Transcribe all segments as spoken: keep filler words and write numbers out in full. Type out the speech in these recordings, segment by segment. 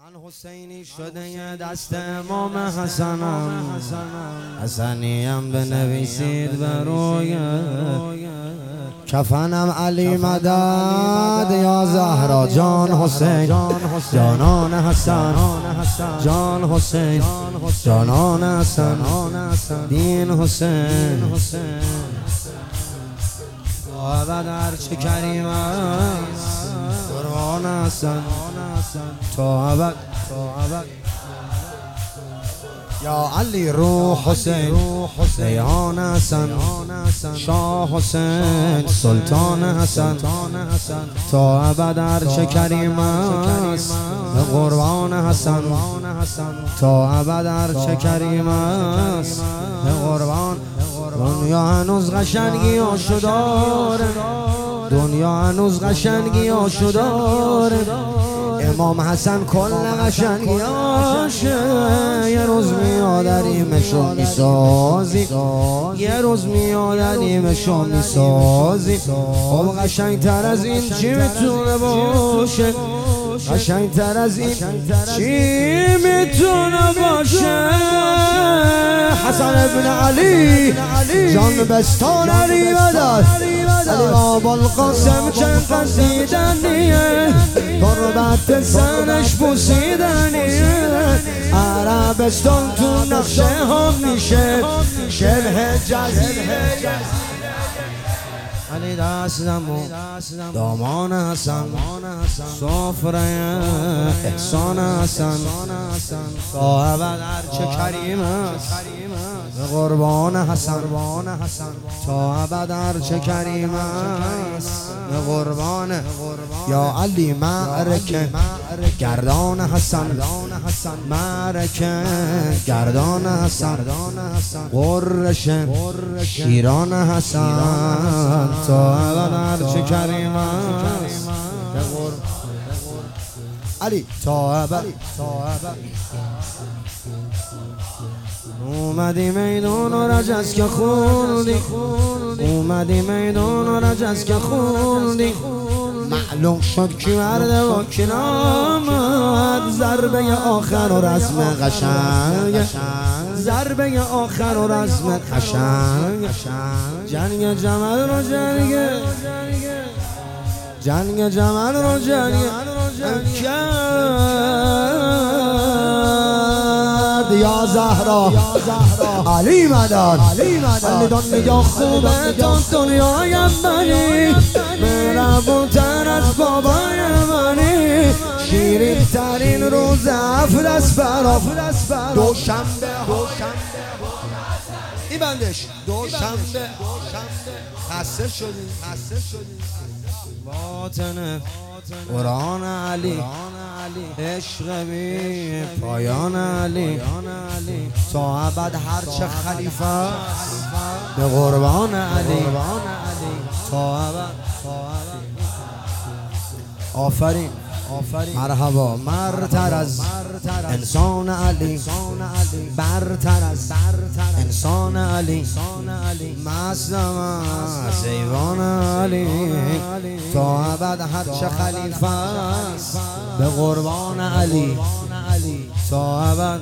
من حسینی شده یه دست امام حسنم، حسنیم بنویسید بروی کفنم علی مدد یا زهرا جان حسین جانان حسن جان حسین جانان حسن دین حسین ابد هرچه کریم است قرآن حسن تا ابد یا علی روح حسین ریحان حسن شاه حسین سلطان حسن تا ابد هرچه کریم است قرآن حسن تا ابد هرچه کریم است قرآن. دنیا هنوز قشنگی هاشو داره، دنیا هنوز قشنگی هاشو داره، امام حسن کل قشنگی هاشه. یه روز میاد علیمشو میسازی، یه روز میاد علیمشو میسازی. خب قشنگ تر از این چی میتونه باشه؟ قشنگ تر از این چی میتونه باشه؟ حسن ابن علی جان بستان علی مدد علی بابا القاسم چند قصیدنیه، قربت سنش بوسیدنیه. عربستان تو نقشه هم میشه شبه جزیره. علی دستمو دامان حسن سفره احسان حسن تا ابد هرچه کریم است قربان حسن تا ابد هرچه کریم است قربان. یا علی معرکه گردان حسن معرکه گردان حسن قرش شیران حسن تا ابد هرچه کریم است علی تا ابد. اومدی میدون و رجز که خوندی، اومدی میدون و رجز که خوندی. معلوم شد کی مرده و کی نامد. ضربه آخر و رزم قشنگ، ضربه آخر و رزم قشنگ. جنگ جمل رو جنگ جنگ جمل رو جنگ کرد یا زهرا علی مدد. علی دنیا خوبه تا دنیای منی، مهربون‌تر از بابای منی. شیرین ترین روز هفت است برا دوشنبه ای بندش دوشنبه. خسته شدیم باطن قرآن علی عشق بی پایان علی تا ابد هرچه خلیفه است به قربان علی تا ابد. آفرین مرحبا مرتر از انسان علی، برتر از انسان علی. مستم از ایوان علی تا ابد هرچه خلیفه است به قربان علی تا ابد.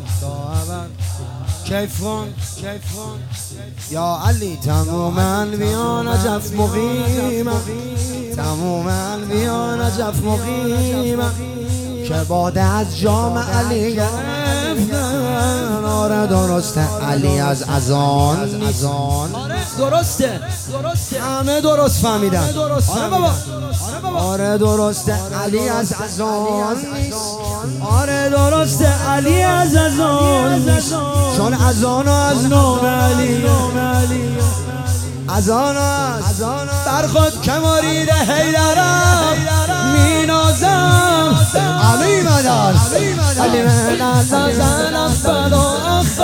کیفون یا علی تمام انبیاء نجف مقیم، تمام انبیاء نجف مقیم که باده از جام علی گرفتن. آره درسته علی از اذان نیست، درسته همه درست فهمیدن. آره بابا آره درسته علی از اذان نیست، آره درسته علی از اذان نیست. چون اذان از نام علی اذان است بر خود که مرید حیدرم می نازم علی مدد. علی مدد زن اول و آخر